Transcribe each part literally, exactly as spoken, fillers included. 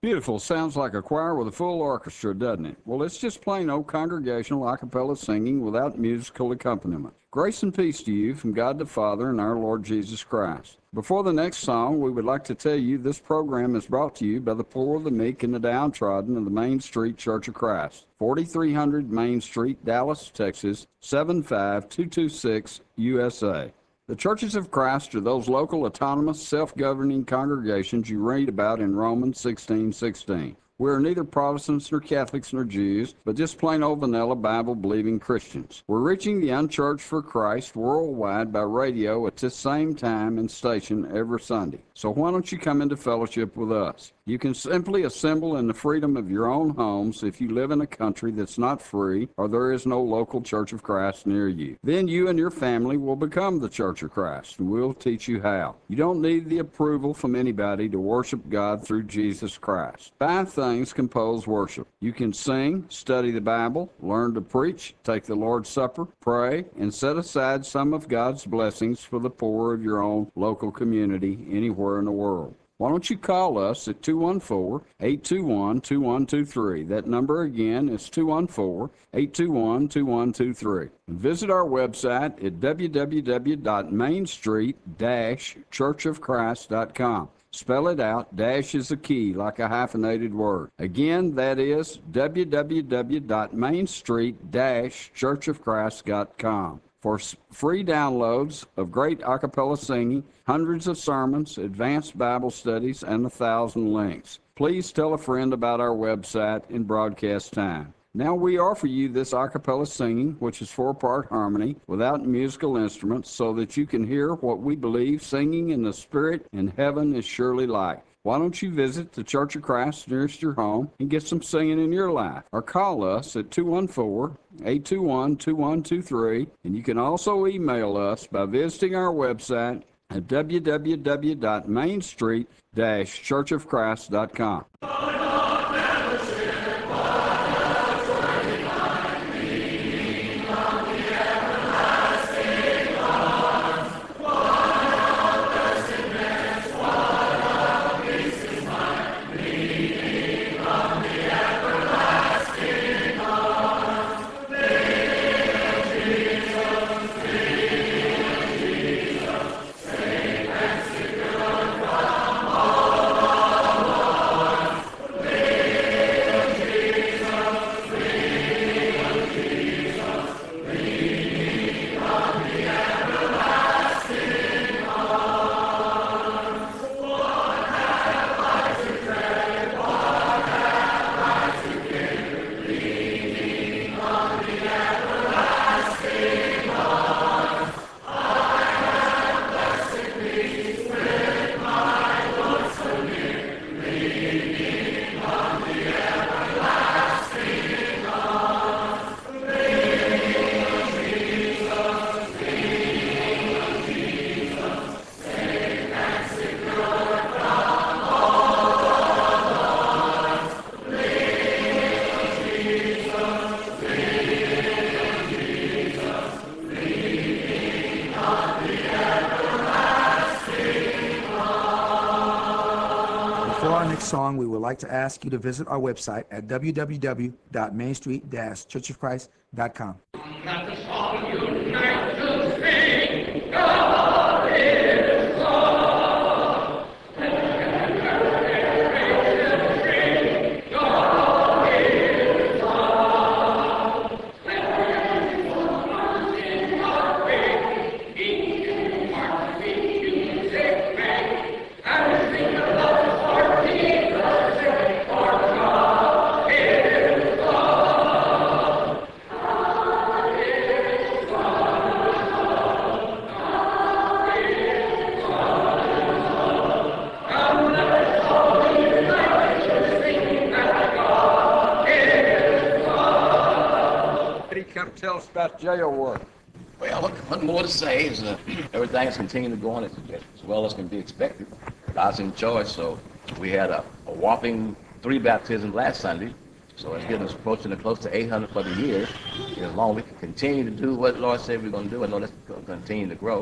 Beautiful. Sounds like a choir with a full orchestra, doesn't it? Well, it's just plain old congregational a cappella singing without musical accompaniment. Grace and peace to you from God the Father and our Lord Jesus Christ. Before the next song, we would like to tell you this program is brought to you by the poor, the meek, and the downtrodden of the Main Street Church of Christ, forty-three hundred Main Street, Dallas, Texas, seven five two two six, U S A. The churches of Christ are those local, autonomous, self-governing congregations you read about in Romans sixteen sixteen. We are neither Protestants nor Catholics nor Jews, but just plain old vanilla Bible-believing Christians. We're reaching the unchurched for Christ worldwide by radio at this same time and station every Sunday. So why don't you come into fellowship with us? You can simply assemble in the freedom of your own homes if you live in a country that's not free or there is no local Church of Christ near you. Then you and your family will become the Church of Christ, and we'll teach you how. You don't need the approval from anybody to worship God through Jesus Christ. Five things compose worship. You can sing, study the Bible, learn to preach, take the Lord's Supper, pray, and set aside some of God's blessings for the poor of your own local community anywhere in the world. Why don't you call us at two one four, eight two one, two one two three. That number again is two one four, eight two one, two one two three. And visit our website at w w w dot main street dash church of christ dot com. Spell it out. Dash is a key, like a hyphenated word. Again, that is w w w dot main street dash church of christ dot com. For free downloads of great a cappella singing, hundreds of sermons, advanced Bible studies, and a thousand links. Please tell a friend about our website in broadcast time. Now we offer you this a cappella singing, which is four-part harmony, without musical instruments, so that you can hear what we believe singing in the Spirit in heaven is surely like. Why don't you visit the Church of Christ nearest your home and get some singing in your life? Or call us at two one four, eight two one, two one two three. And you can also email us by visiting our website at w w w dot main street dash church of christ dot com. Song, we would like to ask you to visit our website at w w w dot main street dash church of christ dot com. Come tell us about jail work. Well, what, what more to say is uh, everything is continuing to go on as, as well as can be expected. God's in charge, so we had a, a whopping three baptisms last Sunday, so it's getting us approaching close to eight hundred for the year. As long as we can continue to do what the Lord said we're going to do, I know that's going to continue to grow.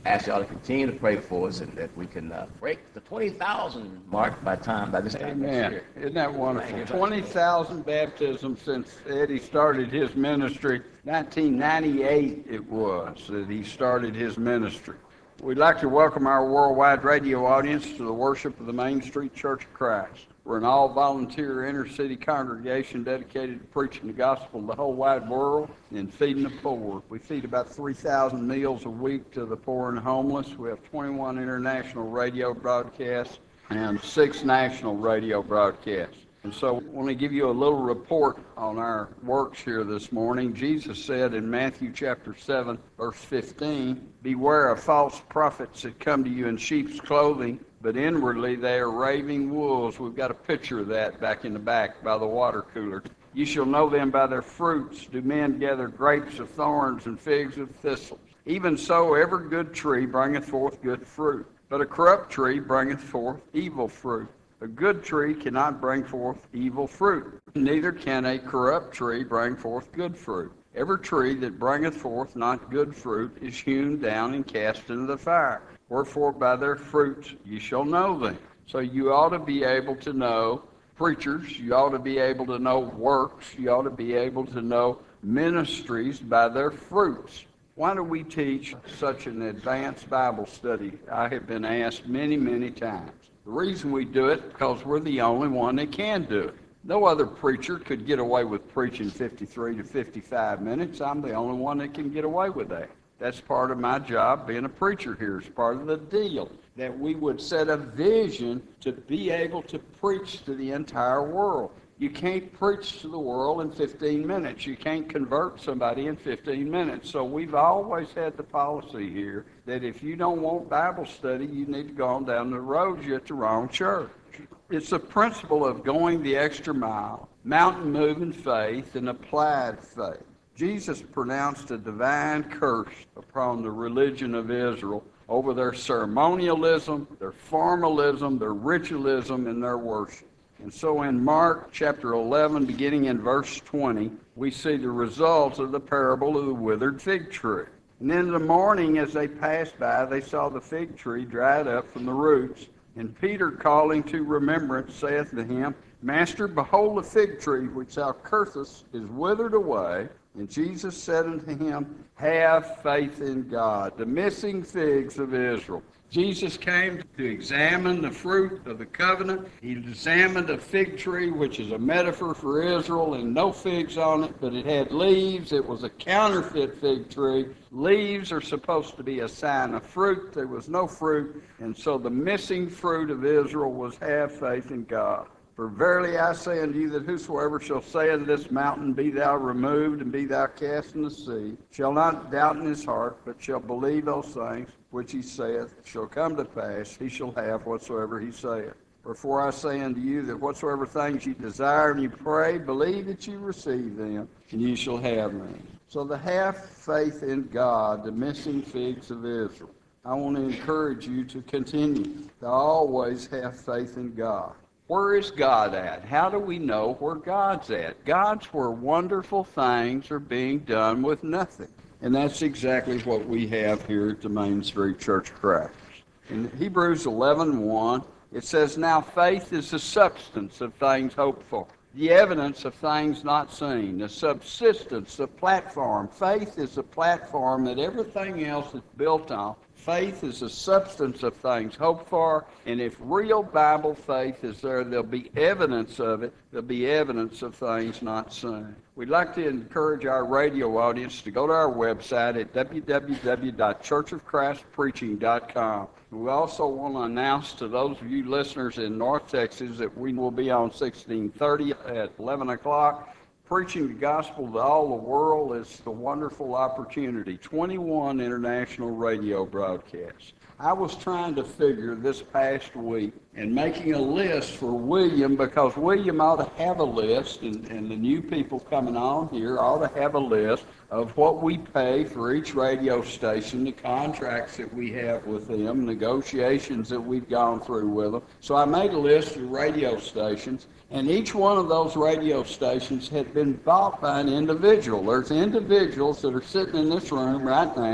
ask y'all to continue to pray for us and that we can uh, break the twenty thousand mark by time, by this time next Amen. year. Isn't that wonderful? Thank you. twenty thousand baptisms since Eddie started his ministry. nineteen ninety-eight it was that he started his ministry. We'd like to welcome our worldwide radio audience to the worship of the Main Street Church of Christ. We're an all-volunteer inner-city congregation dedicated to preaching the gospel to the whole wide world and feeding the poor. We feed about three thousand meals a week to the poor and homeless. We have twenty-one international radio broadcasts and six national radio broadcasts. And so I want to give you a little report on our works here this morning. Jesus said in Matthew chapter seven, verse fifteen, "Beware of false prophets that come to you in sheep's clothing, but inwardly they are raving wolves." We've got a picture of that back in the back by the water cooler. "You shall know them by their fruits. Do men gather grapes of thorns and figs of thistles? Even so every good tree bringeth forth good fruit, but a corrupt tree bringeth forth evil fruit. A good tree cannot bring forth evil fruit, neither can a corrupt tree bring forth good fruit. Every tree that bringeth forth not good fruit is hewn down and cast into the fire. Wherefore by their fruits ye shall know them." So you ought to be able to know preachers, you ought to be able to know works, you ought to be able to know ministries by their fruits. Why do we teach such an advanced Bible study? I have been asked many, many times. The reason we do it, because we're the only one that can do it. No other preacher could get away with preaching fifty-three to fifty-five minutes. I'm the only one that can get away with that. That's part of my job, being a preacher here. It's part of the deal, that we would set a vision to be able to preach to the entire world. You can't preach to the world in fifteen minutes. You can't convert somebody in fifteen minutes. So we've always had the policy here that if you don't want Bible study, you need to go on down the road. You're at the wrong church. It's a principle of going the extra mile, mountain-moving faith, and applied faith. Jesus pronounced a divine curse upon the religion of Israel over their ceremonialism, their formalism, their ritualism, and their worship. And so in Mark chapter eleven, beginning in verse twenty, we see the results of the parable of the withered fig tree. And in the morning as they passed by, they saw the fig tree dried up from the roots. And Peter, calling to remembrance, saith to him, Master, behold, the fig tree which thou cursest is withered away. And Jesus said unto him, Have faith in God. The missing figs of Israel. Jesus came to examine the fruit of the covenant. He examined a fig tree, which is a metaphor for Israel, and no figs on it, but it had leaves. It was a counterfeit fig tree. Leaves are supposed to be a sign of fruit. There was no fruit, and so the missing fruit of Israel was have faith in God. For verily I say unto you that whosoever shall say unto this mountain, Be thou removed, and be thou cast in the sea, shall not doubt in his heart, but shall believe those things which he saith shall come to pass, he shall have whatsoever he saith. Wherefore I say unto you that whatsoever things ye desire and ye pray, believe that ye receive them, and ye shall have them. So to have faith in God, the missing figs of Israel. I want to encourage you to continue to always have faith in God. Where is God at? How do we know where God's at? God's where wonderful things are being done with nothing. And that's exactly what we have here at the Main Street Church of Christ. In Hebrews eleven one, it says, Now faith is the substance of things hoped for, the evidence of things not seen, the subsistence, the platform. Faith is the platform that everything else is built on. Faith is the substance of things hoped for, and if real Bible faith is there, there'll be evidence of it. There'll be evidence of things not seen. We'd like to encourage our radio audience to go to our website at w w w dot church of christ preaching dot com. We also want to announce to those of you listeners in North Texas that we will be on sixteen thirty at eleven o'clock. Preaching the gospel to all the world is a wonderful opportunity. twenty-one international radio broadcasts. I was trying to figure this past week and making a list for William, because William ought to have a list, and, and the new people coming on here ought to have a list of what we pay for each radio station, the contracts that we have with them, negotiations that we've gone through with them. So I made a list of radio stations, and each one of those radio stations had been bought by an individual. There's individuals that are sitting in this room right now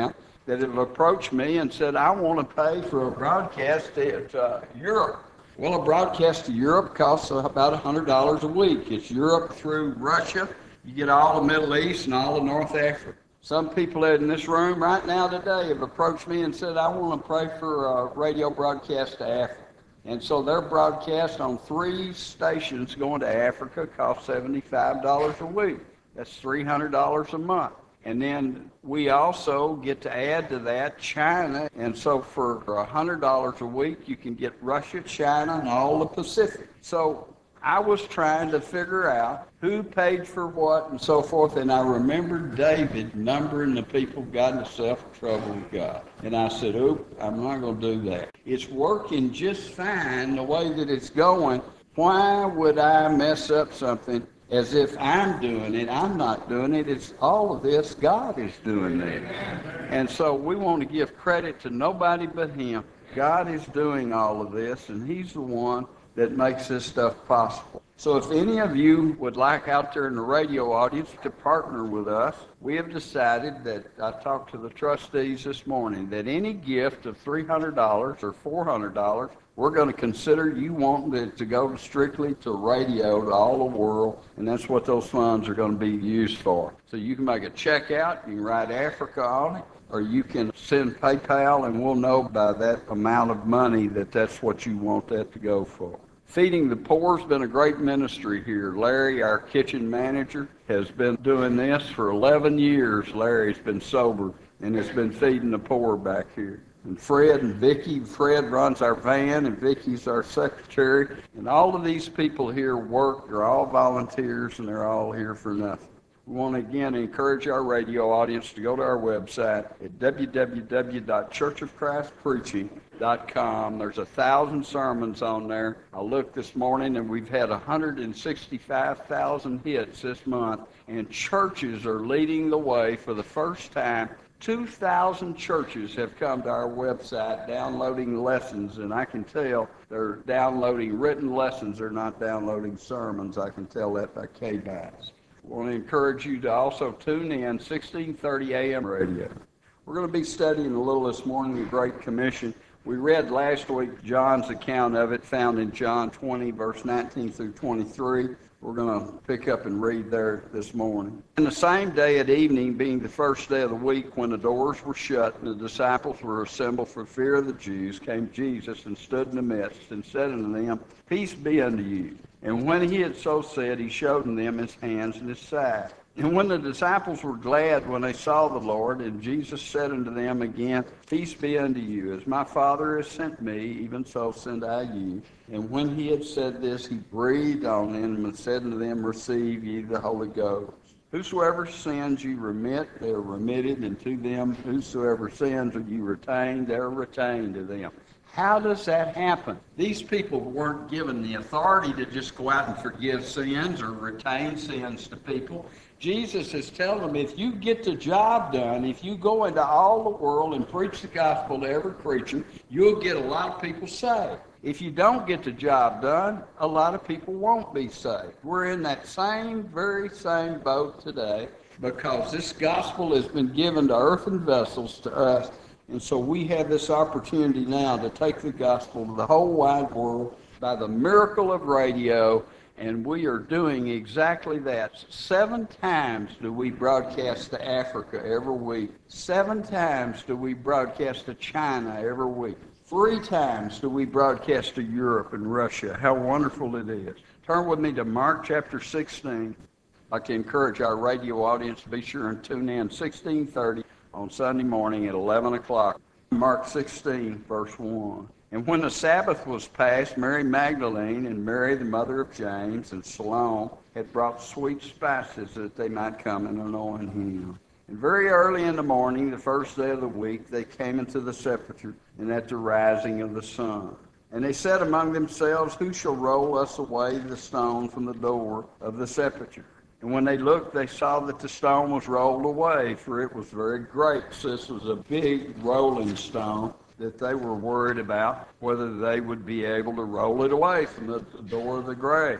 that have approached me and said, I want to pay for a broadcast at uh, Europe. Well, a broadcast to Europe costs about one hundred dollars a week. It's Europe through Russia. You get all the Middle East and all of North Africa. Some people in this room right now today have approached me and said, I want to pray for a radio broadcast to Africa. And so their broadcast on three stations going to Africa costs seventy-five dollars a week. That's three hundred dollars a month. And then we also get to add to that China. And so for one hundred dollars a week, you can get Russia, China, and all the Pacific. So I was trying to figure out who paid for what and so forth. And I remembered David numbering the people who got himself in trouble with God. And I said, oop, I'm not going to do that. It's working just fine the way that it's going. Why would I mess up something as if I'm doing it? I'm not doing it. It's all of this. God is doing it. And so we want to give credit to nobody but Him. God is doing all of this, and He's the one that makes this stuff possible. So if any of you would like out there in the radio audience to partner with us, we have decided that, I talked to the trustees this morning, that any gift of three hundred dollars or four hundred dollars, we're going to consider you wanting it to go strictly to radio to all the world, and that's what those funds are going to be used for. So you can make a check out, you can write Africa on it, or you can send PayPal, and we'll know by that amount of money that that's what you want that to go for. Feeding the Poor has been a great ministry here. Larry, our kitchen manager, has been doing this for eleven years. Larry's been sober and has been feeding the poor back here. And Fred and Vicki, Fred runs our van, and Vicki's our secretary. And all of these people here work. They're all volunteers, and they're all here for nothing. We want to again encourage our radio audience to go to our website at w w w dot church of christ preaching dot com. There's a thousand sermons on there. I looked this morning and we've had one hundred sixty-five thousand hits this month, and churches are leading the way for the first time. two thousand churches have come to our website downloading lessons, and I can tell they're downloading written lessons. They're not downloading sermons. I can tell that by K B A S. I want to encourage you to also tune in sixteen thirty a m radio. We're going to be studying a little this morning the Great Commission. We read last week John's account of it, found in John twenty, verse nineteen through twenty-three. We're going to pick up and read there this morning. And the same day at evening, being the first day of the week, when the doors were shut and the disciples were assembled for fear of the Jews, came Jesus and stood in the midst and said unto them, Peace be unto you. And when he had so said, he showed unto them his hands and his side. And when the disciples were glad when they saw the Lord, and Jesus said unto them again, Peace be unto you. As my Father has sent me, even so send I you. And when he had said this, he breathed on them and said unto them, Receive ye the Holy Ghost. Whosoever sins you remit, they are remitted, and to them whosoever sins you retain, they are retained to them. How does that happen? These people weren't given the authority to just go out and forgive sins or retain sins to people. Jesus is telling them, if you get the job done, if you go into all the world and preach the gospel to every creature, you'll get a lot of people saved. If you don't get the job done, a lot of people won't be saved. We're in that same, very same boat today, because this gospel has been given to earthen vessels, to us. And so we have this opportunity now to take the gospel to the whole wide world by the miracle of radio, and we are doing exactly that. Seven times do we broadcast to Africa every week. Seven times do we broadcast to China every week. Three times do we broadcast to Europe and Russia. How wonderful it is. Turn with me to Mark chapter sixteen. I'd like to encourage our radio audience to be sure and tune in sixteen thirty. On Sunday morning at eleven o'clock. Mark sixteen, verse one. And when the Sabbath was past, Mary Magdalene and Mary, the mother of James, and Salome had brought sweet spices that they might come and anoint him. And very early in the morning, the first day of the week, they came into the sepulchre, and at the rising of the sun. And they said among themselves, Who shall roll us away the stone from the door of the sepulchre? And when they looked, they saw that the stone was rolled away, for it was very great. So this was a big rolling stone that they were worried about whether they would be able to roll it away from the door of the grave.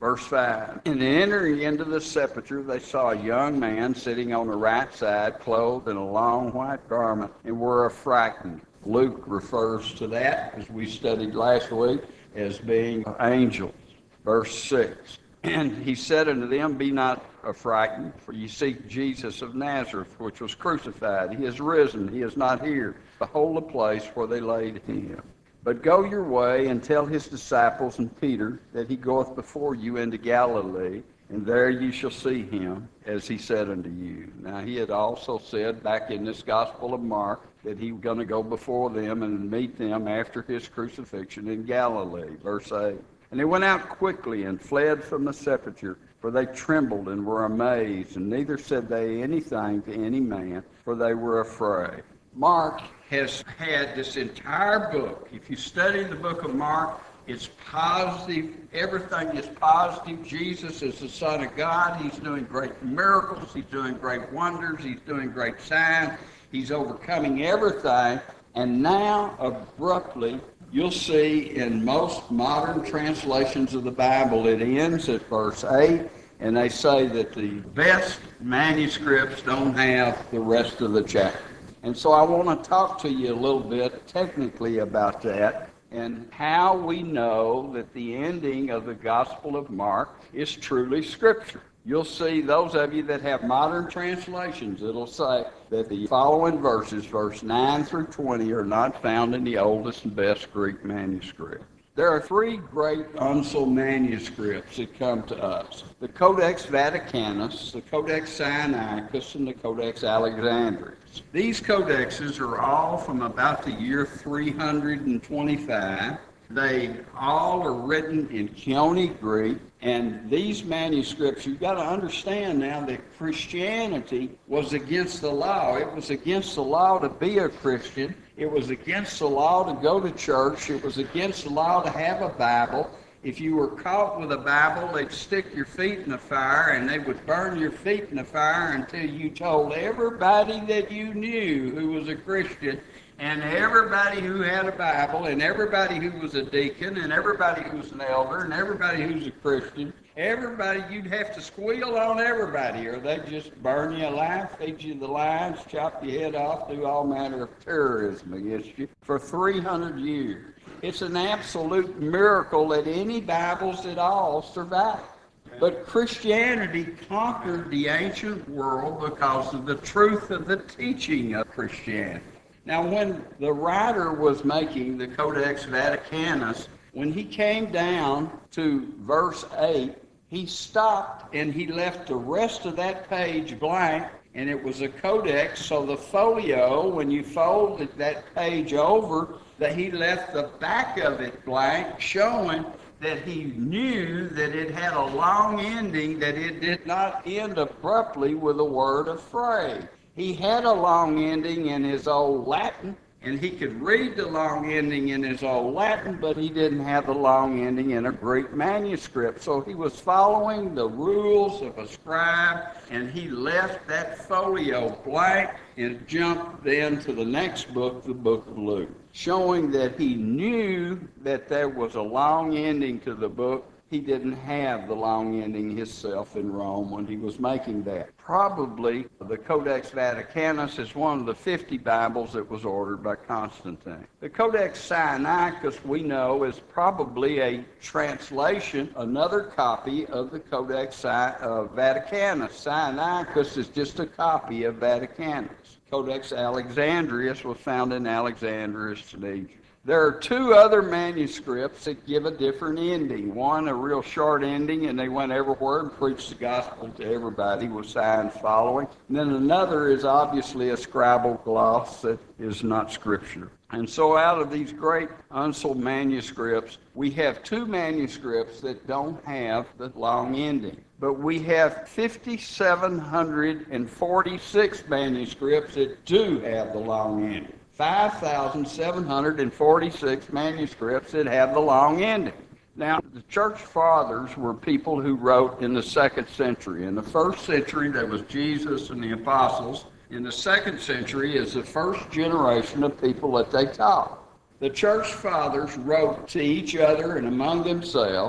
Verse five, and entering into the sepulchre, they saw a young man sitting on the right side, clothed in a long white garment, and were affrighted. Luke refers to that, as we studied last week, as being angels. Verse six, and he said unto them, be not affrighted, for ye seek Jesus of Nazareth, which was crucified. He is risen, he is not here. Behold the place where they laid him. But go your way and tell his disciples and Peter that he goeth before you into Galilee, and there you shall see him, as he said unto you. Now he had also said back in this Gospel of Mark that he was going to go before them and meet them after his crucifixion in Galilee. Verse eight. And they went out quickly and fled from the sepulchre, for they trembled and were amazed, and neither said they anything to any man, for they were afraid. Mark has had this entire book. If you study the book of Mark, it's positive. Everything is positive. Jesus is the Son of God. He's doing great miracles. He's doing great wonders. He's doing great signs. He's overcoming everything. And now, abruptly, you'll see in most modern translations of the Bible, it ends at verse eight, and they say that the best manuscripts don't have the rest of the chapter. And so I want to talk to you a little bit technically about that and how we know that the ending of the Gospel of Mark is truly Scripture. You'll see those of you that have modern translations, it'll say that the following verses, verse nine through twenty, are not found in the oldest and best Greek manuscript. There are three great uncial manuscripts that come to us: the Codex Vaticanus, the Codex Sinaiticus, and the Codex Alexandrinus. These codexes are all from about the year three hundred twenty-five. They all are written in Chionic Greek, and these manuscripts, you've got to understand now that Christianity was against the law. It was against the law to be a Christian. It was against the law to go to church. It was against the law to have a Bible. If you were caught with a Bible, they'd stick your feet in the fire, and they would burn your feet in the fire until you told everybody that you knew who was a Christian, and everybody who had a Bible, and everybody who was a deacon, and everybody who was an elder, and everybody who's a Christian. Everybody, you'd have to squeal on everybody, or they'd just burn you alive, feed you the lions, chop your head off, do all manner of terrorism against you for three hundred years. It's an absolute miracle that any Bibles at all survived. But Christianity conquered the ancient world because of the truth of the teaching of Christianity. Now, when the writer was making the Codex Vaticanus, when he came down to verse eight, he stopped and he left the rest of that page blank, and it was a codex, so the folio, when you folded that page over, that he left the back of it blank, showing that he knew that it had a long ending, that it did not end abruptly with a word afraid. He had a long ending in his old Latin, and he could read the long ending in his old Latin, but he didn't have the long ending in a Greek manuscript. So he was following the rules of a scribe, and he left that folio blank and jumped then to the next book, the book of Luke, showing that he knew that there was a long ending to the book. He didn't have the long ending himself in Rome when he was making that. Probably the Codex Vaticanus is one of the fifty Bibles that was ordered by Constantine. The Codex Sinaiticus, we know, is probably a translation, another copy of the Codex Vaticanus. Sinaiticus is just a copy of Vaticanus. Codex Alexandrinus was found in Alexandria, Tunisia. There are two other manuscripts that give a different ending. One, a real short ending, and they went everywhere and preached the gospel to everybody with signs following. And then another is obviously a scribal gloss that is not scripture. And so out of these great uncial manuscripts, we have two manuscripts that don't have the long ending. But we have five thousand seven hundred forty-six manuscripts that do have the long ending. five thousand seven hundred forty-six manuscripts that have the long ending. Now, the church fathers were people who wrote in the second century. In the first century, there was Jesus and the apostles. In the second century is the first generation of people that they taught. The church fathers wrote to each other and among themselves,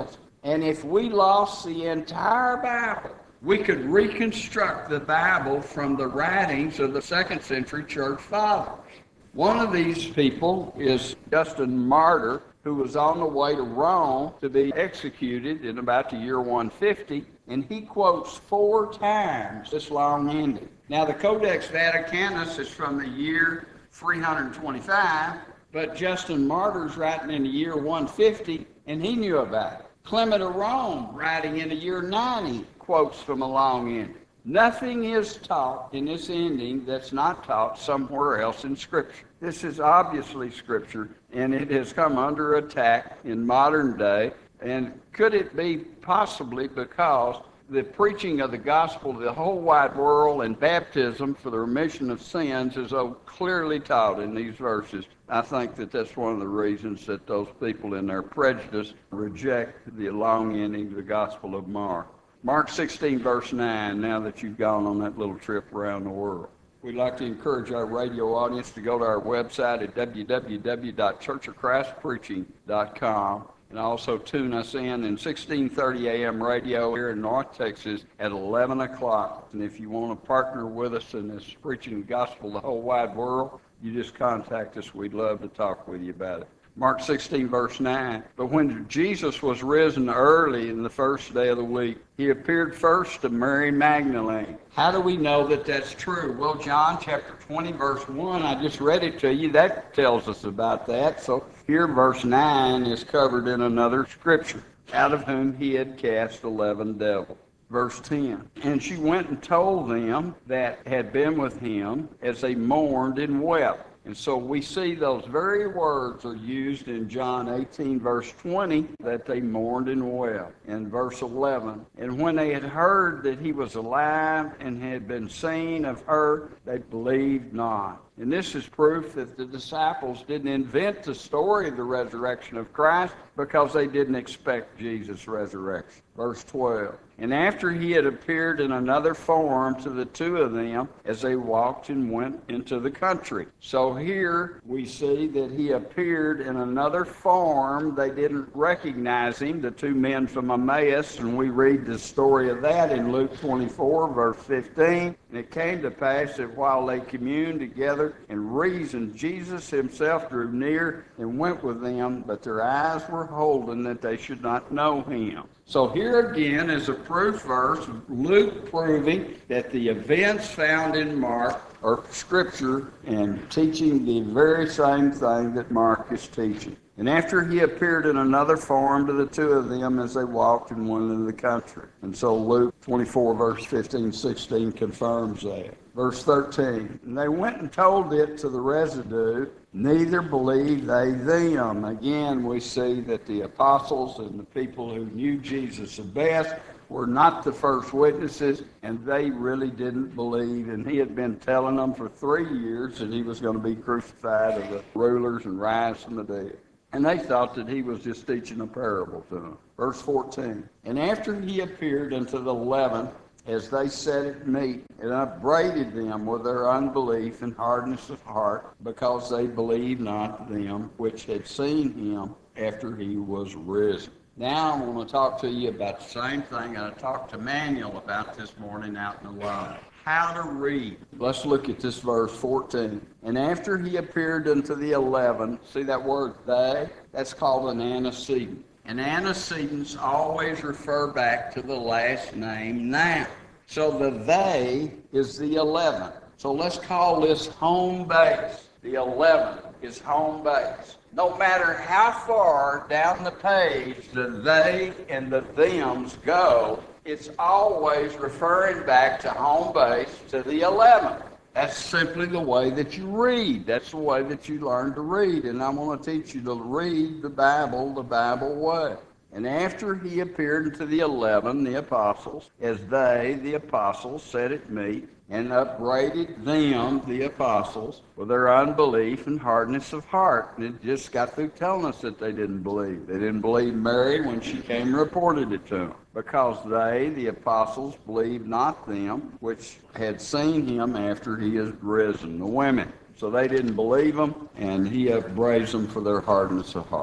And if we lost the entire Bible, we could reconstruct the Bible from the writings of the second century church fathers. One of these people is Justin Martyr, who was on the way to Rome to be executed in about the year one fifty, and he quotes four times this long ending. Now, the Codex Vaticanus is from the year three hundred twenty-five, but Justin Martyr's writing in the year one fifty, and he knew about it. Clement of Rome, writing in the year ninety, quotes from a long ending. Nothing is taught in this ending that's not taught somewhere else in Scripture. This is obviously Scripture, and it has come under attack in modern day. And could it be possibly because the preaching of the gospel to the whole wide world and baptism for the remission of sins is so clearly taught in these verses? I think that that's one of the reasons that those people in their prejudice reject the long ending of the Gospel of Mark. Mark sixteen, verse nine, now that you've gone on that little trip around the world. We'd like to encourage our radio audience to go to our website at w w w dot church of christ preaching dot com and also tune us in in sixteen thirty a m radio here in North Texas at eleven o'clock. And if you want to partner with us in this preaching the gospel to the whole wide world, you just contact us. We'd love to talk with you about it. Mark sixteen, verse nine. But when Jesus was risen early in the first day of the week, he appeared first to Mary Magdalene. How do we know that that's true? Well, John chapter twenty, verse one, I just read it to you. That tells us about that. So here, verse nine is covered in another scripture, out of whom he had cast eleven devils. Verse ten, and she went and told them that had been with him as they mourned and wept. And so we see those very words are used in John eighteen, verse twenty, that they mourned and wept. In verse eleven, and when they had heard that he was alive and had been seen of her, they believed not. And this is proof that the disciples didn't invent the story of the resurrection of Christ because they didn't expect Jesus' resurrection. Verse twelve, and after he had appeared in another form to the two of them as they walked and went into the country. So here we see that he appeared in another form. They didn't recognize him, the two men from Emmaus, and we read the story of that in Luke twenty-four, verse fifteen. And it came to pass that while they communed together and reasoned, Jesus himself drew near and went with them, but their eyes were holden that they should not know him. So here again is a proof verse, Luke proving that the events found in Mark are Scripture and teaching the very same thing that Mark is teaching. And after he appeared in another form to the two of them as they walked and went into the country. And so Luke twenty-four, verse fifteen, sixteen confirms that. Verse thirteen, and they went and told it to the residue, neither believed they them. Again, we see that the apostles and the people who knew Jesus the best were not the first witnesses, and they really didn't believe. And he had been telling them for three years that he was going to be crucified of the rulers and rise from the dead. And they thought that he was just teaching a parable to them. Verse fourteen, and after he appeared unto the eleven, as they sat at meat, and upbraided them with their unbelief and hardness of heart, because they believed not them which had seen him after he was risen. Now I want to talk to you about the same thing I talked to Manuel about this morning out in the line. How to read. Let's look at this verse fourteen. And after he appeared unto the eleven, see that word they? That's called an antecedent. And antecedents always refer back to the last name now. So the they is the eleven. So let's call this home base. The eleven is home base. No matter how far down the page the they and the thems go, it's always referring back to home base, to the eleven. That's simply the way that you read. That's the way that you learn to read. And I'm going to teach you to read the Bible the Bible way. And after he appeared unto the eleven, the apostles, as they, the apostles, sat at meat, and upbraided them, the apostles, with their unbelief and hardness of heart. And it just got through telling us that they didn't believe. They didn't believe Mary when she came and reported it to them. Because they, the apostles, believed not them which had seen him after he is risen, the women. So they didn't believe him, and he upbraids them for their hardness of heart.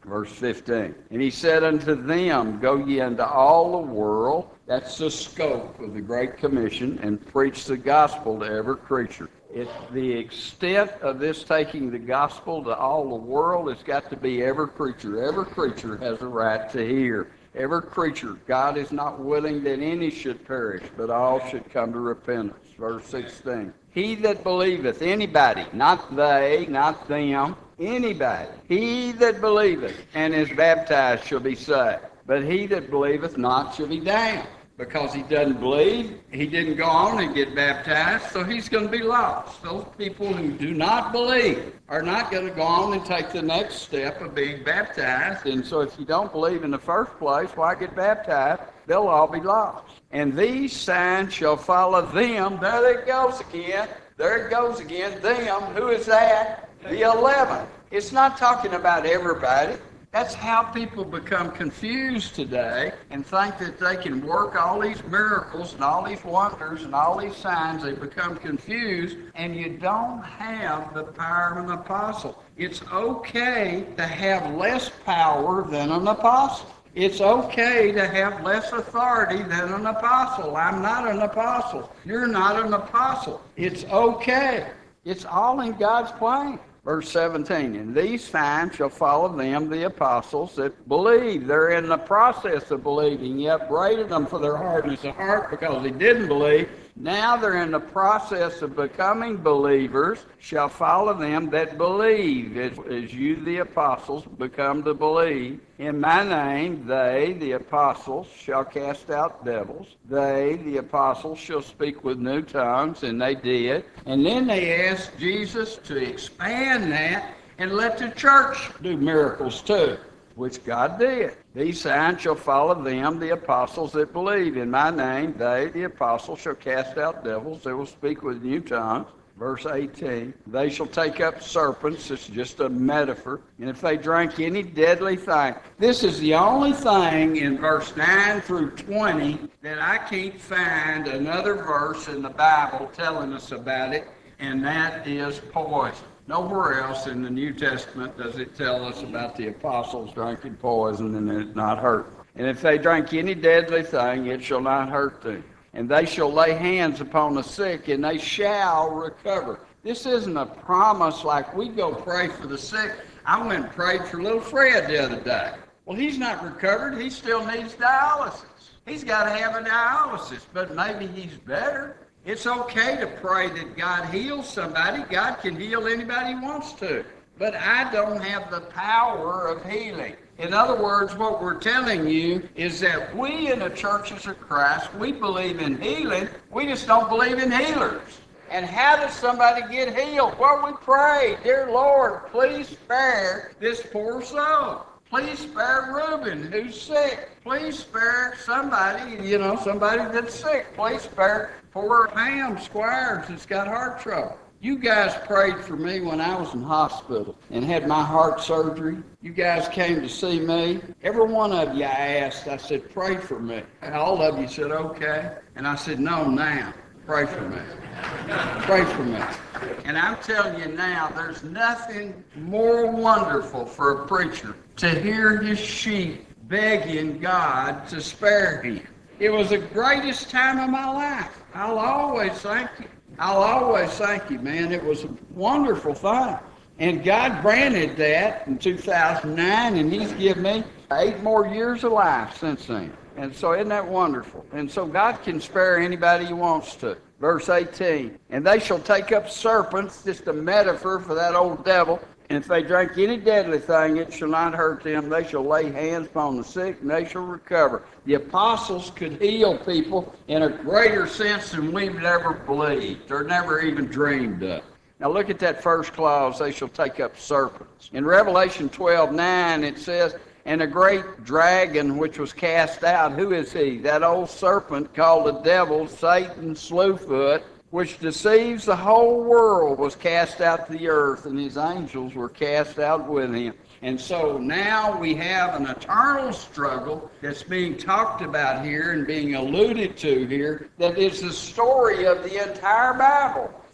Verse fifteen. And he said unto them, Go ye into all the world. That's the scope of the Great Commission, and preach the gospel to every creature. It, the extent of this taking the gospel to all the world has got to be every creature. Every creature has a right to hear. Every creature. God is not willing that any should perish, but all should come to repentance. Verse sixteen. He that believeth, anybody, not they, not them, anybody, he that believeth and is baptized shall be saved. But he that believeth not shall be damned. Because he doesn't believe, he didn't go on and get baptized, so he's going to be lost. Those people who do not believe are not going to go on and take the next step of being baptized. And so if you don't believe in the first place, why get baptized? They'll all be lost. And these signs shall follow them. There it goes again. There it goes again. Them. Who is that? The eleven. It's not talking about everybody. That's how people become confused today and think that they can work all these miracles and all these wonders and all these signs. They become confused, and you don't have the power of an apostle. It's okay to have less power than an apostle. It's okay to have less authority than an apostle. I'm not an apostle. You're not an apostle. It's okay. It's all in God's plan. Verse seventeen, and these signs shall follow them, the apostles that believe. They're in the process of believing. You upbraided them for their hardness of heart because they didn't believe. Now they're in the process of becoming believers, shall follow them that believe. As, as you, the apostles, become to believe. In my name, they, the apostles, shall cast out devils. They, the apostles, shall speak with new tongues, and they did. And then they asked Jesus to expand that and let the church do miracles too, which God did. These signs shall follow them, the apostles that believe. In my name, they, the apostles, shall cast out devils. They will speak with new tongues. Verse eighteen, they shall take up serpents. It's just a metaphor. And if they drink any deadly thing. This is the only thing in verse nine through twenty that I can't find another verse in the Bible telling us about it, and that is poison. Nowhere else in the New Testament does it tell us about the apostles drinking poison and it not hurt. And if they drink any deadly thing, it shall not hurt them. And they shall lay hands upon the sick, and they shall recover. This isn't a promise like we go pray for the sick. I went and prayed for little Fred the other day. Well, he's not recovered. He still needs dialysis. He's got to have a dialysis, but maybe he's better. It's okay to pray that God heals somebody. God can heal anybody he wants to. But I don't have the power of healing. In other words, what we're telling you is that we in the churches of Christ, we believe in healing. We just don't believe in healers. And how does somebody get healed? Well, we pray, dear Lord, please spare this poor soul. Please spare Reuben, who's sick. Please spare somebody, you know, somebody that's sick. Please spare poor Pam Squires that's got heart trouble. You guys prayed for me when I was in hospital and had my heart surgery. You guys came to see me. Every one of you I asked, I said, pray for me. And all of you said, okay. And I said, no, now, pray for me. Pray for me. And I'm telling you now, there's nothing more wonderful for a preacher to hear his sheep begging God to spare him. It was the greatest time of my life. I'll always thank you. I'll always thank you, man. It was a wonderful thing. And God granted that in two thousand nine, and he's given me eight more years of life since then. And so isn't that wonderful? And so God can spare anybody he wants to. Verse eighteen, and they shall take up serpents, just a metaphor for that old devil. And if they drink any deadly thing, it shall not hurt them. They shall lay hands upon the sick, and they shall recover. The apostles could heal people in a greater sense than we've ever believed or never even dreamed of. Now look at that first clause, they shall take up serpents. In Revelation twelve nine, it says, and a great dragon which was cast out, who is he? That old serpent called the devil, Satan, Slewfoot, which deceives the whole world, was cast out to the earth, and his angels were cast out with him. And so now we have an eternal struggle that's being talked about here and being alluded to here that is the story of the entire Bible.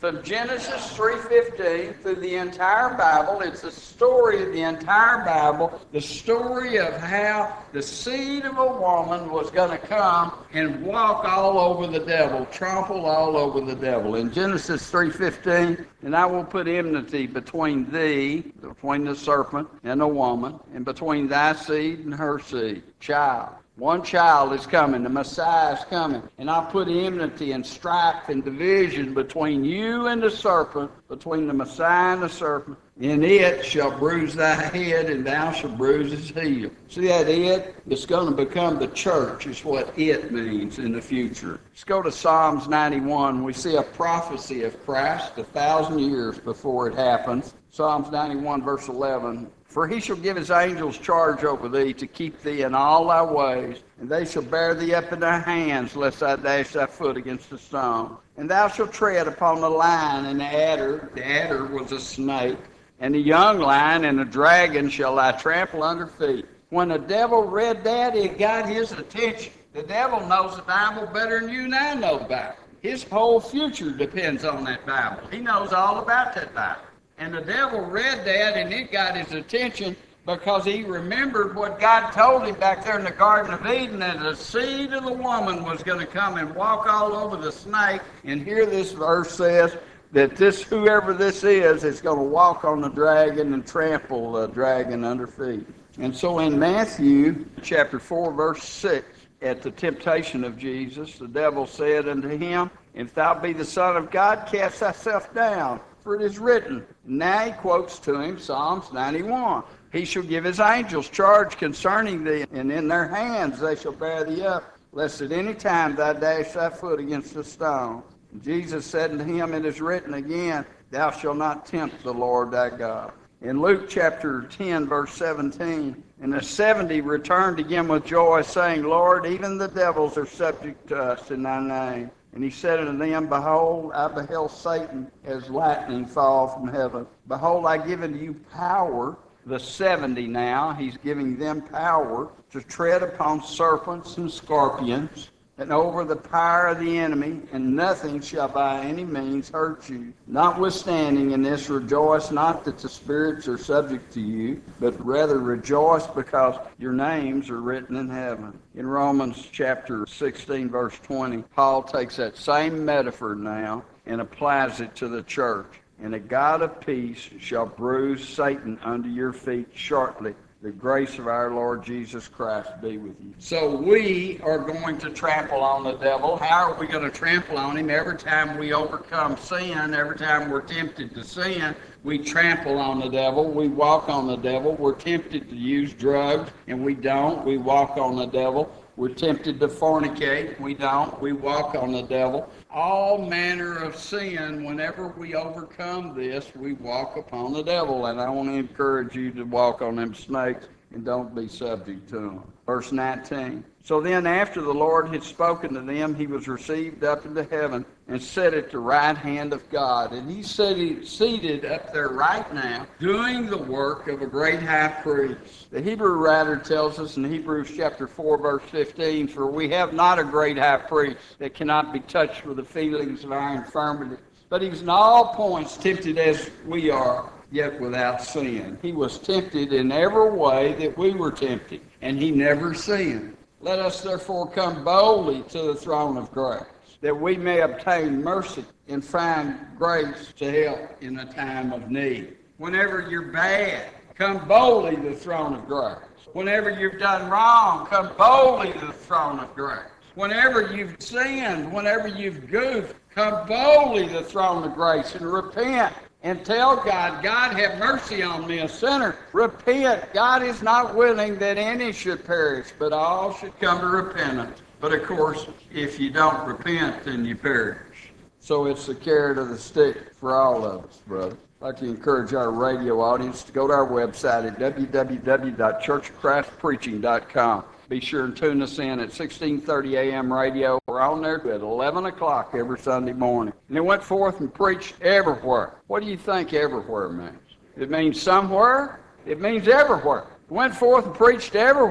From Genesis three fifteen through the entire Bible, it's the story of the entire Bible, the story of how the seed of a woman was going to come and walk all over the devil, trample all over the devil. In Genesis three fifteen, and I will put enmity between thee, between the serpent and the woman, and between thy seed and her seed. Child. One child is coming, the Messiah is coming, and I'll put enmity and strife and division between you and the serpent, between the Messiah and the serpent, and it shall bruise thy head, and thou shalt bruise his heel. See that it? It's going to become the church, is what it means in the future. Let's go to Psalms ninety-one. We see a prophecy of Christ a thousand years before it happens. Psalms ninety-one, verse eleven. For he shall give his angels charge over thee to keep thee in all thy ways, and they shall bear thee up in their hands, lest thou dash thy foot against a stone. And thou shalt tread upon the lion and the adder. The adder was a snake. And the young lion and the dragon shall thou trample under feet. When the devil read that, it got his attention. The devil knows the Bible better than you and I know the Bible. His whole future depends on that Bible. He knows all about that Bible. And the devil read that, and it got his attention because he remembered what God told him back there in the Garden of Eden, that the seed of the woman was going to come and walk all over the snake. And here this verse says that this, whoever this is, is going to walk on the dragon and trample the dragon under feet. And so in Matthew chapter four, verse six, at the temptation of Jesus, the devil said unto him, If thou be the Son of God, cast thyself down, for it is written. Now he quotes to him Psalms ninety-one. He shall give his angels charge concerning thee, and in their hands they shall bear thee up, lest at any time thou dash thy foot against a stone. And Jesus said unto him, It is written again, Thou shalt not tempt the Lord thy God. In Luke chapter ten, verse seventeen, and the seventy returned again with joy, saying, Lord, even the devils are subject to us in thy name. And he said unto them, Behold, I beheld Satan as lightning fall from heaven. Behold, I give unto you power, the seventy now, he's giving them power to tread upon serpents and scorpions, and over the power of the enemy, and nothing shall by any means hurt you. Notwithstanding in this, rejoice not that the spirits are subject to you, but rather rejoice because your names are written in heaven. In Romans chapter sixteen, verse twenty, Paul takes that same metaphor now and applies it to the church. And the God of peace shall bruise Satan under your feet shortly. The grace of our Lord Jesus Christ be with you. So we are going to trample on the devil. How are we going to trample on him? Every time we overcome sin, every time we're tempted to sin, we trample on the devil. We walk on the devil. We're tempted to use drugs, and we don't. We walk on the devil. We're tempted to fornicate. We don't. We walk on the devil. All manner of sin, whenever we overcome this, we walk upon the devil. And I want to encourage you to walk on them snakes and don't be subject to them. Verse nineteen. So then after the Lord had spoken to them, he was received up into heaven and sat at the right hand of God. And he's seated up there right now, doing the work of a great high priest. The Hebrew writer tells us in Hebrews chapter four, verse fifteen, For we have not a great high priest that cannot be touched with the feelings of our infirmity, but he was in all points tempted as we are, yet without sin. He was tempted in every way that we were tempted, and he never sinned. Let us therefore come boldly to the throne of grace, that we may obtain mercy and find grace to help in a time of need. Whenever you're bad, come boldly to the throne of grace. Whenever you've done wrong, come boldly to the throne of grace. Whenever you've sinned, whenever you've goofed, come boldly to the throne of grace and repent. And tell God, God, have mercy on me, a sinner. Repent. God is not willing that any should perish, but all should come to repentance. But of course, if you don't repent, then you perish. So it's the carrot of the stick for all of us, brother. I'd like to encourage our radio audience to go to our website at w w w dot church of christ preaching dot com. Be sure and tune us in at sixteen thirty a m radio. We're on there at eleven o'clock every Sunday morning. And they went forth and preached everywhere. What do you think everywhere means? It means somewhere. It means everywhere. Went forth and preached everywhere.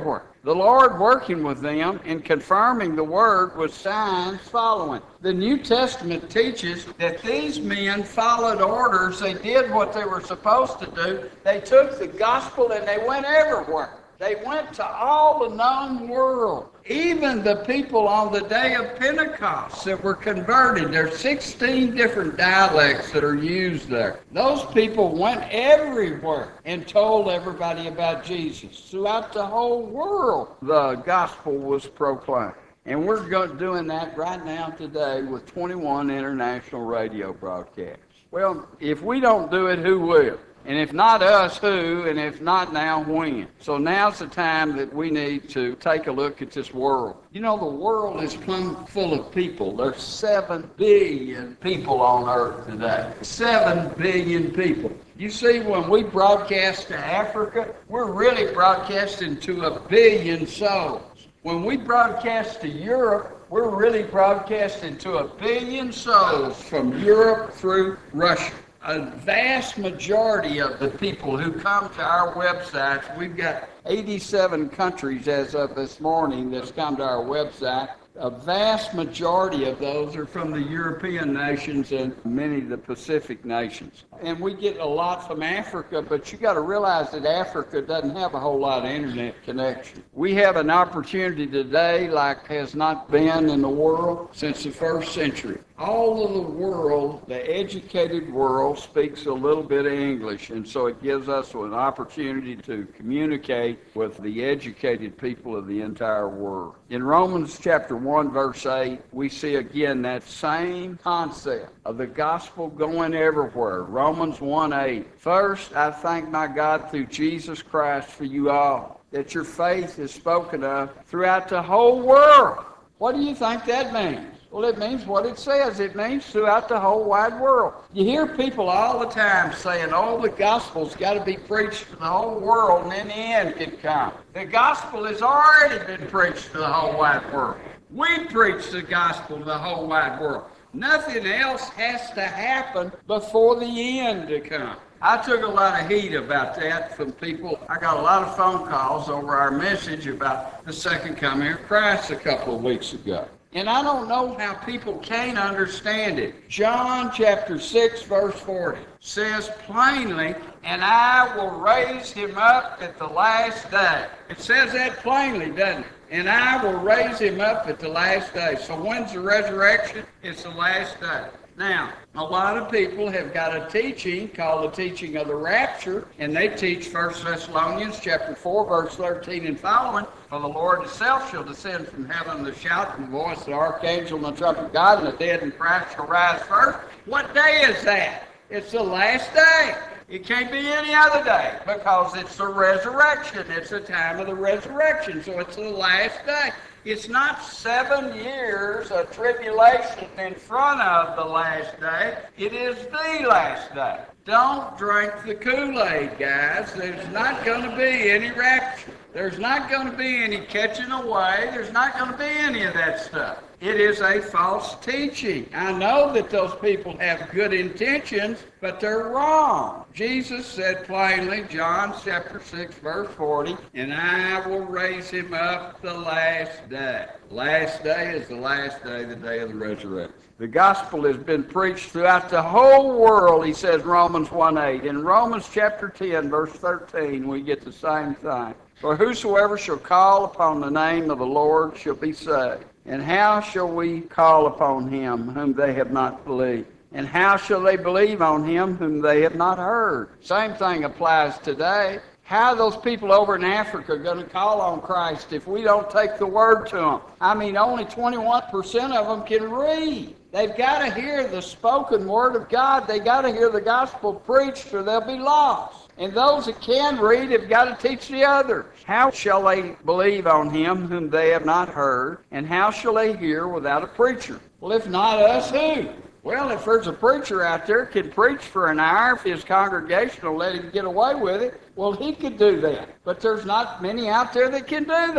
The Lord working with them and confirming the word with signs following. The New Testament teaches that these men followed orders. They did what they were supposed to do. They took the gospel and they went everywhere. They went to all the known world. Even the people on the day of Pentecost that were converted, there's sixteen different dialects that are used there. Those people went everywhere and told everybody about Jesus. Throughout the whole world, the gospel was proclaimed. And we're go- doing that right now today with twenty-one international radio broadcasts. Well, if we don't do it, who will? And if not us, who? And if not now, when? So now's the time that we need to take a look at this world. You know, the world is plumb full of people. There's seven billion people on earth today. Seven billion people. You see, when we broadcast to Africa, we're really broadcasting to a billion souls. When we broadcast to Europe, we're really broadcasting to a billion souls from Europe through Russia. A vast majority of the people who come to our websites, we've got eighty-seven countries as of this morning that's come to our website. A vast majority of those are from the European nations and many of the Pacific nations. And we get a lot from Africa, but you got to realize that Africa doesn't have a whole lot of internet connection. We have an opportunity today like has not been in the world since the first century. All of the world, the educated world, speaks a little bit of English, and so it gives us an opportunity to communicate with the educated people of the entire world. In Romans chapter one, verse eight, we see again that same concept of the gospel going everywhere. Romans one eight. First, I thank my God through Jesus Christ for you all, that your faith is spoken of throughout the whole world. What do you think that means? Well, it means what it says. It means throughout the whole wide world. You hear people all the time saying, oh, the gospel's got to be preached to the whole world and then the end can come. The gospel has already been preached to the whole wide world. We preach the gospel to the whole wide world. Nothing else has to happen before the end to come. I took a lot of heat about that from people. I got a lot of phone calls over our message about the second coming of Christ a couple of weeks ago. And I don't know how people can't understand it. John chapter six, verse forty says plainly, and I will raise him up at the last day. It says that plainly, doesn't it? And I will raise him up at the last day. So when's the resurrection? It's the last day. Now, a lot of people have got a teaching called the teaching of the rapture, and they teach First Thessalonians chapter four, verse thirteen and following, for the Lord himself shall descend from heaven with a shout and the voice of the archangel and the trumpet of God, and the dead in Christ shall rise first. What day is that? It's the last day. It can't be any other day because it's the resurrection. It's the time of the resurrection, so it's the last day. It's not seven years of tribulation in front of the last day. It is the last day. Don't drink the Kool-Aid, guys. There's not going to be any rapture. There's not going to be any catching away. There's not going to be any of that stuff. It is a false teaching. I know that those people have good intentions, but they're wrong. Jesus said plainly, John chapter six, verse forty, and I will raise him up the last day. Last day is the last day, the day of the resurrection. The gospel has been preached throughout the whole world, he says, Romans one eight. In Romans chapter ten, verse thirteen, we get the same thing. For whosoever shall call upon the name of the Lord shall be saved. And how shall we call upon him whom they have not believed? And how shall they believe on him whom they have not heard? Same thing applies today. How are those people over in Africa going to call on Christ if we don't take the word to them? I mean, only twenty-one percent of them can read. They've got to hear the spoken word of God. They've got to hear the gospel preached or they'll be lost. And those that can read have got to teach the others. How shall they believe on him whom they have not heard? And how shall they hear without a preacher? Well, if not us, who? Well, if there's a preacher out there can preach for an hour, if his congregation will let him get away with it, well, he could do that. But there's not many out there that can do that.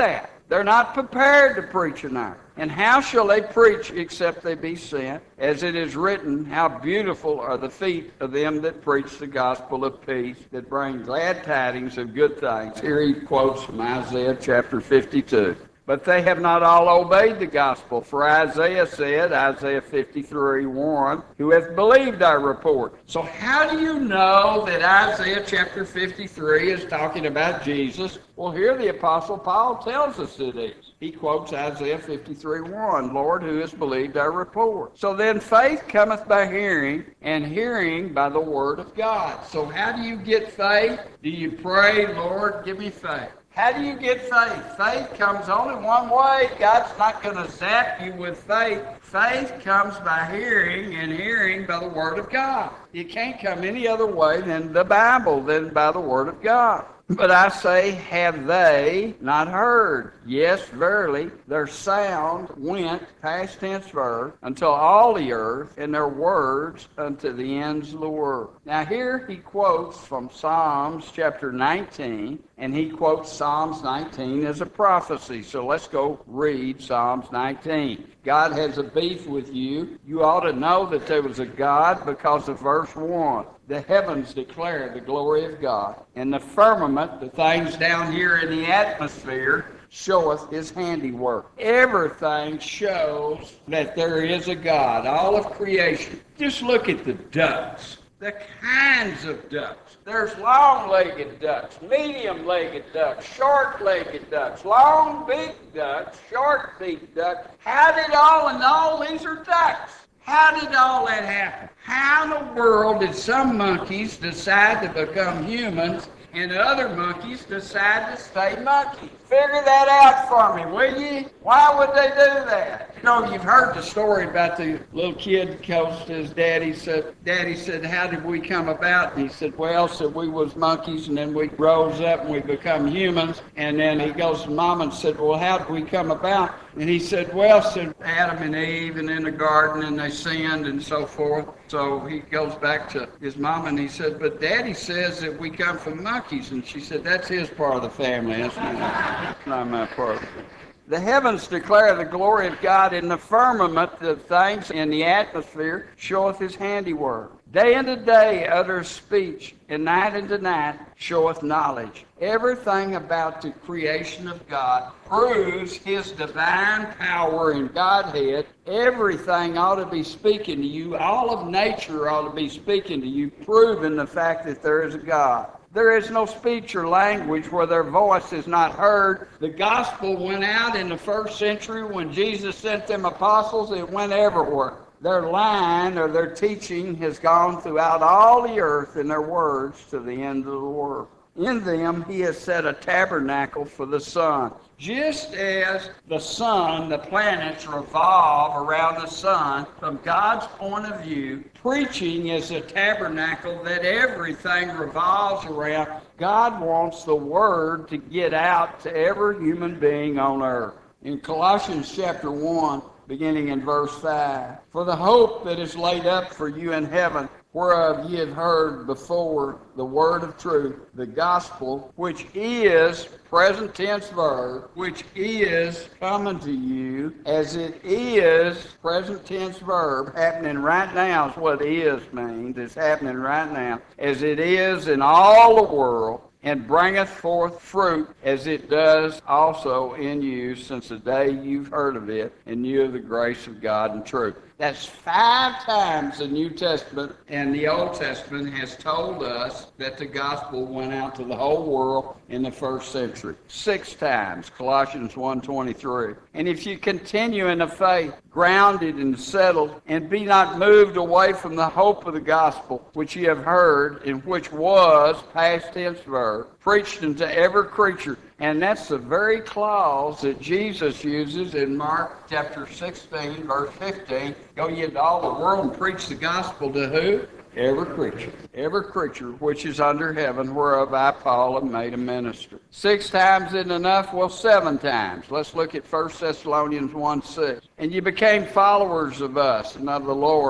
They're not prepared to preach an hour. And how shall they preach except they be sent? As it is written, how beautiful are the feet of them that preach the gospel of peace, that bring glad tidings of good things. Here he quotes from Isaiah chapter fifty-two. But they have not all obeyed the gospel. For Isaiah said, Isaiah fifty-three, one, who hath believed our report. So how do you know that Isaiah chapter fifty-three is talking about Jesus? Well, here the Apostle Paul tells us it is. He quotes Isaiah fifty-three, one, Lord, who has believed our report. So then faith cometh by hearing, and hearing by the word of God. So how do you get faith? Do you pray, Lord, give me faith? How do you get faith? Faith comes only one way. God's not going to zap you with faith. Faith comes by hearing, and hearing by the Word of God. It can't come any other way than the Bible, than by the Word of God. But I say, have they not heard? Yes, verily, their sound went, past tense verb, until all the earth, and their words unto the ends of the world. Now here he quotes from Psalms chapter nineteen, and he quotes Psalms nineteen as a prophecy. So let's go read Psalms nineteen. God has a beef with you. You ought to know that there was a God because of verse one. The heavens declare the glory of God, and the firmament, the things down here in the atmosphere, showeth his handiwork. Everything shows that there is a God, all of creation. Just look at the ducks, the kinds of ducks. There's long-legged ducks, medium-legged ducks, short-legged ducks, long-beaked ducks, short-beaked ducks. How did all and all these are ducks? How did all that happen? How in the world did some monkeys decide to become humans and other monkeys decide to stay monkeys? Figure that out for me, will you? Why would they do that? You know, you've heard the story about the little kid goes to his daddy, said, Daddy said, how did we come about? And he said, well, said we was monkeys, and then we rose up and we become humans. And then he goes to Mom and said, well, how did we come about? And he said, well, said Adam and Eve, and in the garden, and they sinned and so forth. So he goes back to his mom, and he said, but Daddy says that we come from monkeys. And she said, that's his part of the family. That's not, not my part. The heavens declare the glory of God, in the firmament, the things in the atmosphere, showeth his handiwork. Day unto day uttereth speech, and night unto night showeth knowledge. Everything about the creation of God proves his divine power and Godhead. Everything ought to be speaking to you. All of nature ought to be speaking to you, proving the fact that there is a God. There is no speech or language where their voice is not heard. The gospel went out in the first century when Jesus sent them apostles. It went everywhere. Their line or their teaching has gone throughout all the earth, and their words to the end of the world. In them he has set a tabernacle for the sun. Just as the sun, the planets revolve around the sun, from God's point of view, preaching is a tabernacle that everything revolves around. God wants the word to get out to every human being on earth. In Colossians chapter one, beginning in verse five, for the hope that is laid up for you in heaven, whereof ye have heard before the word of truth, the gospel, which is, present tense verb, which is coming to you, as it is, present tense verb, happening right now is what is means. It's happening right now, as it is in all the world, and bringeth forth fruit, as it does also in you, since the day you've heard of it, and knew of the grace of God and truth. That's five times the New Testament and the Old Testament has told us that the gospel went out to the whole world in the first century. Six times, Colossians one twenty-three. And if you continue in the faith, grounded and settled, and be not moved away from the hope of the gospel, which ye have heard, and which was, past tense verb, preached unto every creature. And that's the very clause that Jesus uses in Mark chapter sixteen, verse fifteen. Go ye into all the world and preach the gospel to who? Every creature. Every creature which is under heaven, whereof I, Paul, am made a minister. Six times isn't enough? Well, seven times. Let's look at First Thessalonians one six. And ye became followers of us and of the Lord,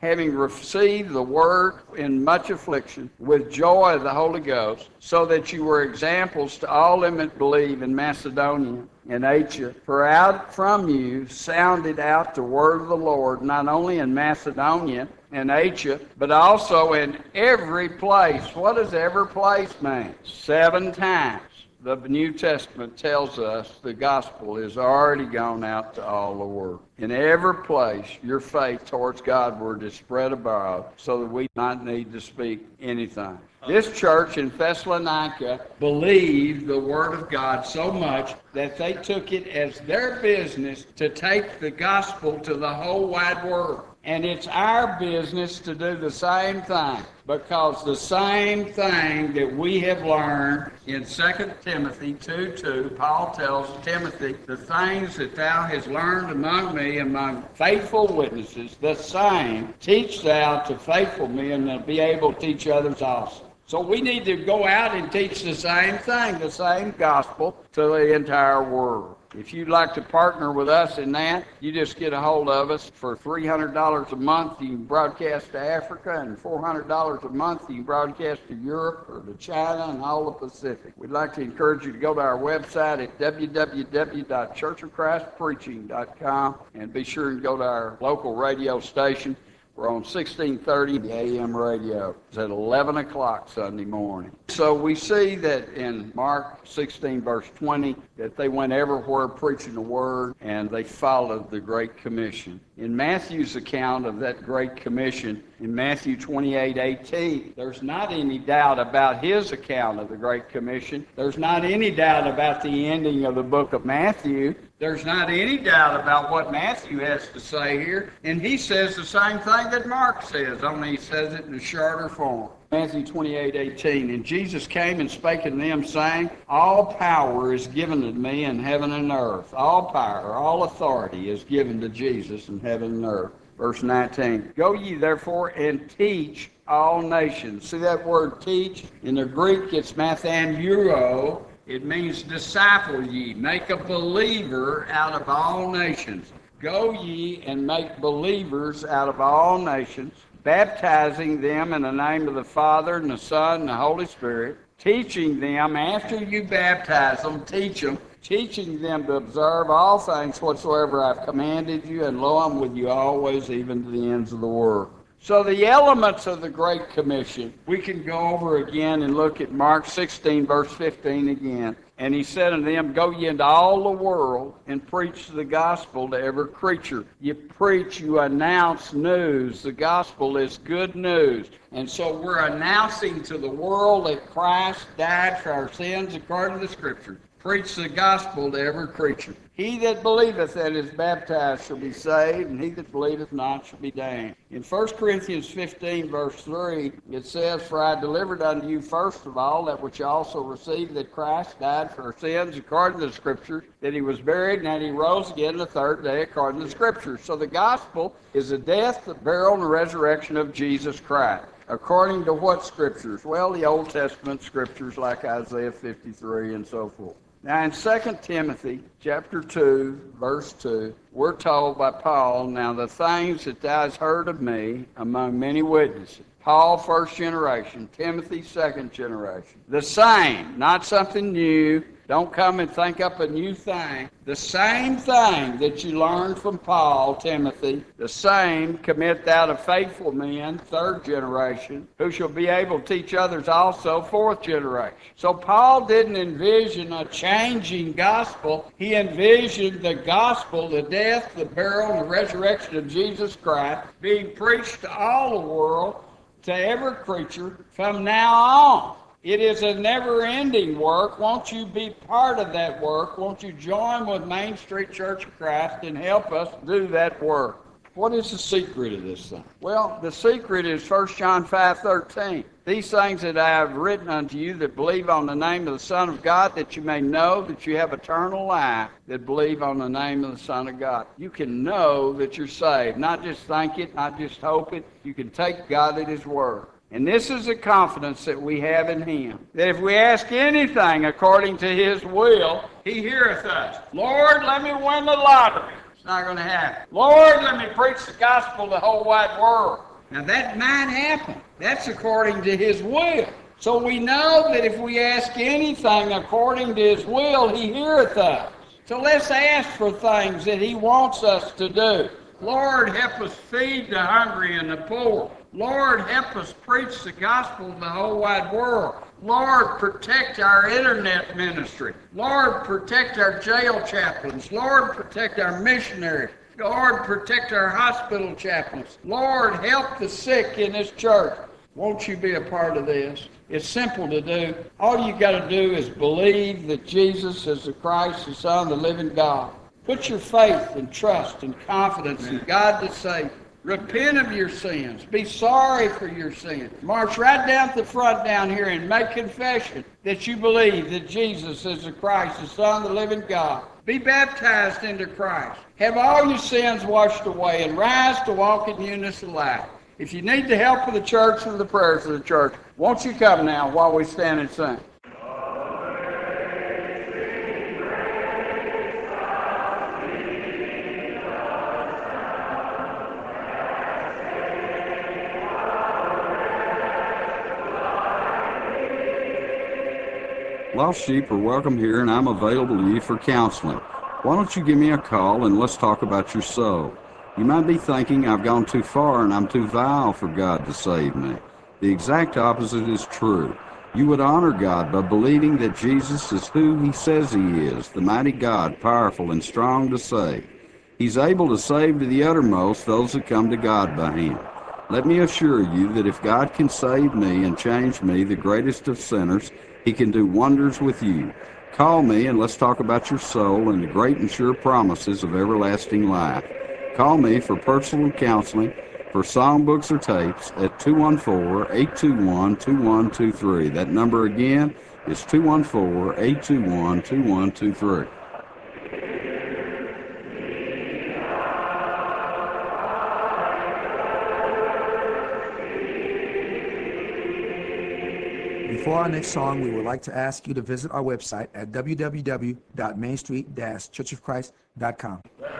having received the word in much affliction, with joy of the Holy Ghost, so that you were examples to all them that believe in Macedonia and Asia. For out from you sounded out the word of the Lord, not only in Macedonia and Asia, but also in every place. What does every place mean? Seven times. The New Testament tells us the gospel is already gone out to all the world. In every place, your faith towards God word is spread abroad, so that we not need to speak anything. This church in Thessalonica believed the Word of God so much that they took it as their business to take the gospel to the whole wide world. And it's our business to do the same thing, because the same thing that we have learned in Second Timothy two two, Paul tells Timothy, the things that thou hast learned among me, among faithful witnesses, the same teach thou to faithful men, and be able to teach others also. So we need to go out and teach the same thing, the same gospel, to the entire world. If you'd like to partner with us in that, you just get a hold of us. For three hundred dollars a month, you can broadcast to Africa, and four hundred dollars a month, you can broadcast to Europe or to China and all the Pacific. We'd like to encourage you to go to our website at w w w dot church of christ preaching dot com, and be sure to go to our local radio station. We're on sixteen thirty A M radio. It's at eleven o'clock Sunday morning. So we see that in Mark sixteen, verse twenty, that they went everywhere preaching the word, and they followed the Great Commission. In Matthew's account of that Great Commission, in Matthew twenty-eight eighteen, there's not any doubt about his account of the Great Commission. There's not any doubt about the ending of the book of Matthew. There's not any doubt about what Matthew has to say here. And he says the same thing that Mark says, only he says it in a shorter form. Matthew twenty-eight eighteen, and Jesus came and spake unto them, saying, all power is given to me in heaven and earth. All power, all authority is given to Jesus in heaven and earth. Verse nineteen, go ye therefore and teach all nations. See that word teach? In the Greek it's mathanuro. It means disciple ye, make a believer out of all nations. Go ye and make believers out of all nations, baptizing them in the name of the Father and the Son and the Holy Spirit, teaching them, after you baptize them, teach them, teaching them to observe all things whatsoever I've commanded you, and lo, I'm with you always, even to the ends of the world. So the elements of the Great Commission, we can go over again and look at Mark sixteen, verse fifteen again. And he said unto them, go ye into all the world and preach the gospel to every creature. You preach, you announce news. The gospel is good news. And so we're announcing to the world that Christ died for our sins according to the Scripture. Preach the gospel to every creature. He that believeth and is baptized shall be saved, and he that believeth not shall be damned. In First Corinthians fifteen, verse three, it says, for I delivered unto you first of all that which you also received, that Christ died for our sins according to the Scriptures, that he was buried, and that he rose again the third day according to the Scriptures. So the gospel is the death, the burial, and the resurrection of Jesus Christ. According to what Scriptures? Well, the Old Testament Scriptures like Isaiah fifty-three and so forth. Now in Second Timothy chapter two, verse two, we're told by Paul, now the things that thou hast heard of me among many witnesses. Paul, first generation. Timothy, second generation. The same, not something new. Don't come and think up a new thing. The same thing that you learned from Paul, Timothy, the same commit thou to faithful men, third generation, who shall be able to teach others also, fourth generation. So Paul didn't envision a changing gospel. He envisioned the gospel, the death, the burial, and the resurrection of Jesus Christ being preached to all the world, to every creature from now on. It is a never-ending work. Won't you be part of that work? Won't you join with Main Street Church of Christ and help us do that work? What is the secret of this thing? Well, the secret is First John five thirteen. These things that I have written unto you that believe on the name of the Son of God, that you may know that you have eternal life, that believe on the name of the Son of God. You can know that you're saved, not just think it, not just hope it. You can take God at His word. And this is the confidence that we have in Him, that if we ask anything according to His will, He heareth us. Lord, let me win the lottery. It's not going to happen. Lord, let me preach the gospel to the whole wide world. Now that might happen. That's according to his will. So we know that if we ask anything according to his will, he heareth us. So let's ask for things that he wants us to do. Lord, help us feed the hungry and the poor. Lord, help us preach the gospel to the whole wide world. Lord, protect our internet ministry. Lord, protect our jail chaplains. Lord, protect our missionaries. Lord, protect our hospital chaplains. Lord, help the sick in this church. Won't you be a part of this? It's simple to do. All you got to do is believe that Jesus is the Christ, the Son of the living God. Put your faith and trust and confidence in God to save you. Repent of your sins. Be sorry for your sins. March right down to the front down here and make confession that you believe that Jesus is the Christ, the Son of the living God. Be baptized into Christ. Have all your sins washed away and rise to walk in newness of life. If you need the help of the church and the prayers of the church, won't you come now while we stand and sing? Lost sheep are welcome here, and I'm available to you for counseling. Why don't you give me a call and let's talk about your soul? You might be thinking I've gone too far and I'm too vile for God to save me. The exact opposite is true. You would honor God by believing that Jesus is who he says he is, the mighty God, powerful and strong to save. He's able to save to the uttermost those that come to God by him. Let me assure you that if God can save me and change me, the greatest of sinners, he can do wonders with you. Call me and let's talk about your soul and the great and sure promises of everlasting life. Call me for personal counseling, for songbooks or tapes at two one four, eight two one, two one two three. That number again is two one four, eight two one, two one two three. Before our next song, we would like to ask you to visit our website at w w w dot main street dash church of christ dot com.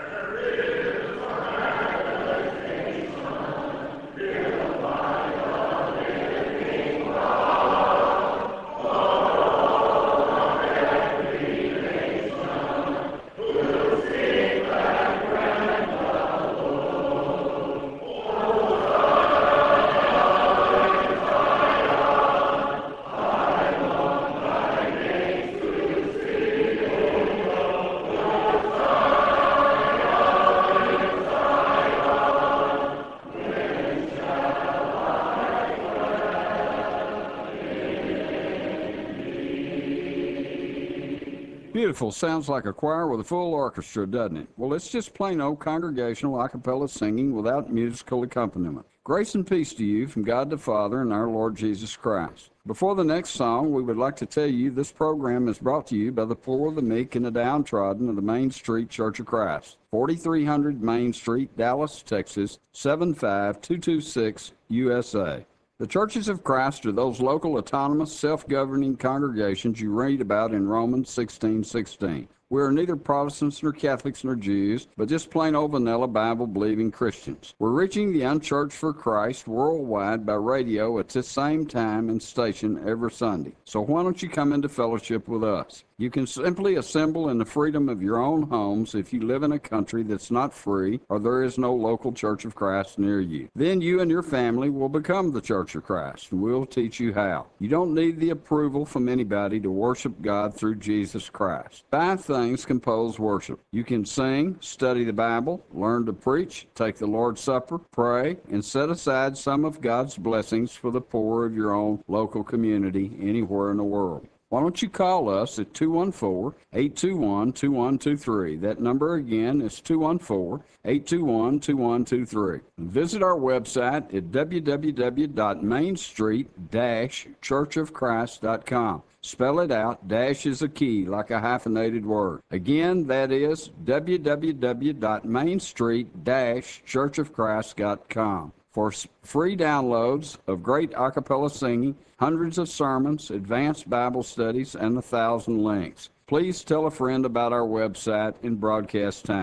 Beautiful. Sounds like a choir with a full orchestra, doesn't it? Well, it's just plain old congregational a cappella singing without musical accompaniment. Grace and peace to you from God the Father and our Lord Jesus Christ. Before the next song, we would like to tell you this program is brought to you by the poor, the meek, and the downtrodden of the Main Street Church of Christ, forty-three hundred Main Street, Dallas, Texas, seven five two two six, U S A. The churches of Christ are those local, autonomous, self-governing congregations you read about in Romans sixteen sixteen. We are neither Protestants nor Catholics nor Jews, but just plain old vanilla Bible-believing Christians. We're reaching the unchurched for Christ worldwide by radio at this same time and station every Sunday. So why don't you come into fellowship with us? You can simply assemble in the freedom of your own homes if you live in a country that's not free or there is no local Church of Christ near you. Then you and your family will become the Church of Christ, and we'll teach you how. You don't need the approval from anybody to worship God through Jesus Christ. Five things compose worship. You can sing, study the Bible, learn to preach, take the Lord's Supper, pray, and set aside some of God's blessings for the poor of your own local community anywhere in the world. Why don't you call us at two one four, eight two one, two one two three. That number again is two one four, eight two one, two one two three. Visit our website at w w w dot main street dash church of christ dot com. Spell it out. Dash is a key, like a hyphenated word. Again, that is w w w dot main street dash church of christ dot com. For free downloads of great a cappella singing, hundreds of sermons, advanced Bible studies, and a thousand links. Please tell a friend about our website and broadcast time.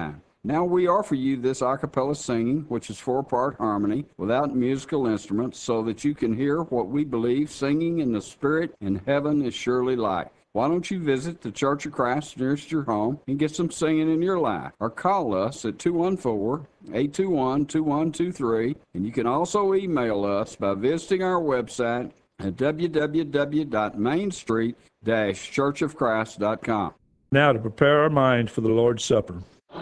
Now we offer you this a cappella singing, which is four-part harmony, without musical instruments, so that you can hear what we believe singing in the Spirit in heaven is surely like. Why don't you visit the Church of Christ nearest your home and get some singing in your life? Or call us at two one four, eight two one, two one two three, and you can also email us by visiting our website at w w w dot main street dash church of christ dot com. Now to prepare our minds for the Lord's Supper.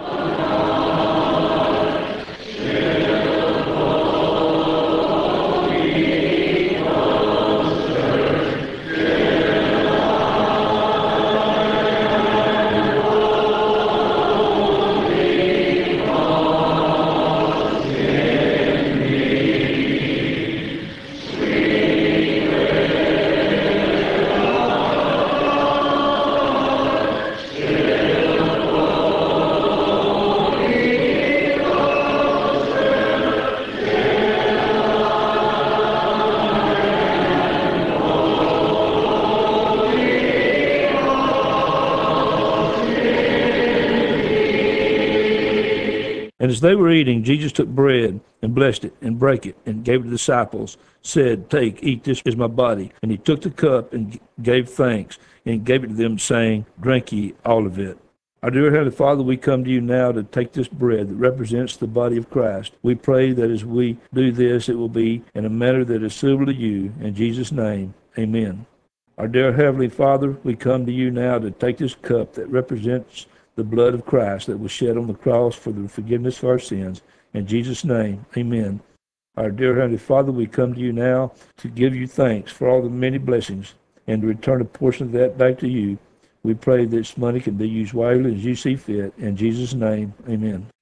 And as they were eating, Jesus took bread and blessed it and brake it and gave it to the disciples, said, "Take, eat, this is my body." And he took the cup and gave thanks and gave it to them, saying, "Drink ye all of it." Our dear Heavenly Father, we come to you now to take this bread that represents the body of Christ. We pray that as we do this, it will be in a manner that is suitable to you. In Jesus' name, amen. Our dear Heavenly Father, we come to you now to take this cup that represents the blood of Christ that was shed on the cross for the forgiveness of our sins. In Jesus' name, amen. Our dear Heavenly Father, we come to you now to give you thanks for all the many blessings and to return a portion of that back to you. We pray this money can be used wisely as you see fit. In Jesus' name, amen.